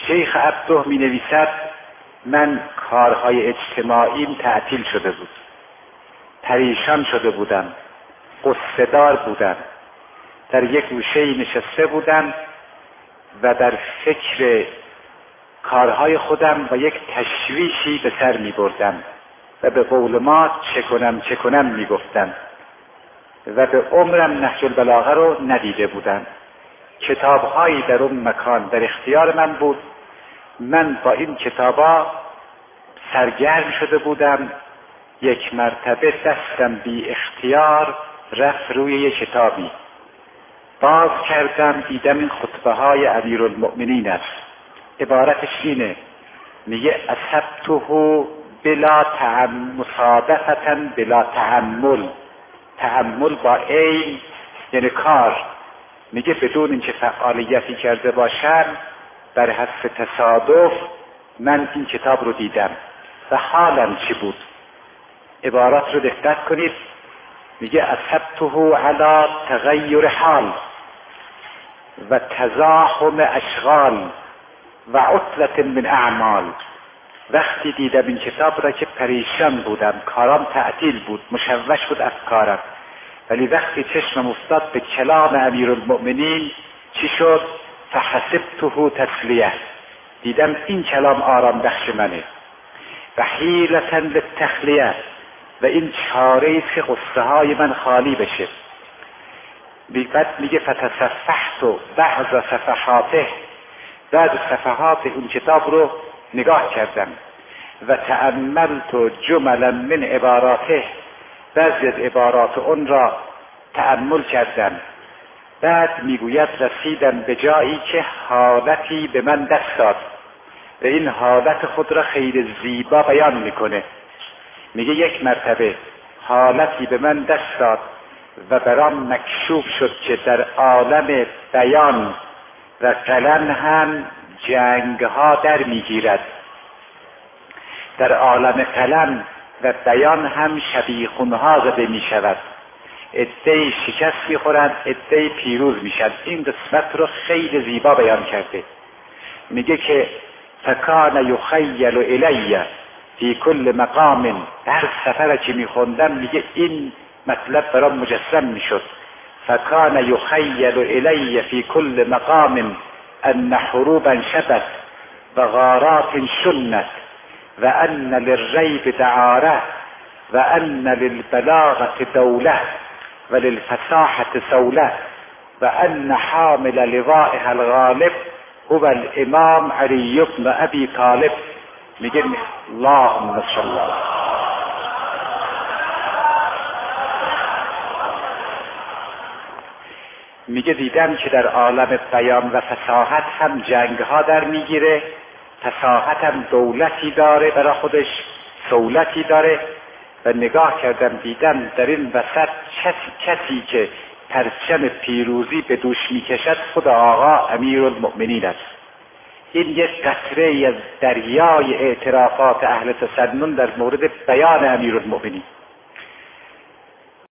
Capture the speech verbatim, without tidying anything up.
شیخ عبده می نویسد من کارهای اجتماعیم تعطیل شده بود، پریشان شده بودم، غصه‌دار بودم، در یک گوشه‌ای نشسته بودم و در فکر کارهای خودم و یک تشویشی به سر می بردم و به قول ما چه کنم چه کنم می گفتم و به عمرم نهج البلاغه رو ندیده بودم. کتابهایی در اون مکان در اختیار من بود، من با این کتابا سرگرم شده بودم. یک مرتبه دستم بی اختیار رفت روی یک کتابی، باز کردم دیدم این خطبه های امیرالمؤمنین است. عبارتش اینه، میگه اصبته بلا تعمل مصادفتا بلا تحمل، تحمل با عین یعنی کار، میگه بدون اینکه فعالیتی کرده باشم در حسب تصادف من این کتاب رو دیدم و حالم چی بود. عبارات رو دقت کنید، میگه اصبته علی تغییر حال و تزاحم اشغال و عطلة من اعمال. وقتی دیدم این کتاب را که پریشان بودم، کارام تعطیل بود، مشوش بود افکارم، ولی وقتی چشمم افتاد به کلام امیرالمؤمنین چی شد؟ فحسبته تسلیه، دیدم این کلام آرام بخش منه و حیلة للتخلیه و این چاره است که قصه های من خالی بشه. بعد میگه فتصفحت بعض صفحاته، بعد صفحات اون کتاب رو نگاه کردم و تأملت جملا من عباراته، بعضی از عبارات اون را تأمل کردم. بعد میگوید رسیدم به جایی که حالتی به من دست داد و این حالت خود را خیلی زیبا بیان میکنه. میگه یک مرتبه حالتی به من دست داد و برام مکشوف شد که در عالم بیان و قلم هم جنگ ها در میگیرد، در عالم قلم و بیان هم شبیخون ها زده می شود، عده‌ای شکست می خورند، عده‌ای پیروز می شد. این قسمت رو خیلی زیبا بیان کرده. میگه که فکان یخیل الی فی کل مقام، هر سفر که می خوندم میگه این مطلب برام مجسم می شد. فکان یخیل الی فی کل مقام ان حروبا شبت و غارات شنت و ان للریب دعاره و ان للبلاغة دوله و للفصاحة سوله و ان حامل لوائها الغالب هو الامام علی بن ابی طالب. میگه اللهم صل الله، میگه دیدم که در عالم بیان و فصاحت هم جنگ ها در میگیره، فصاحت هم دولتی داره برای خودش، سولتی داره و نگاه کردم دیدم در این وسط کسی, کسی که پرچم پیروزی به دوش میکشد خود آقا امیرالمؤمنین است. این یک قطره از دریای اعترافات اهل تسنن در مورد بیان امیرالمؤمنین.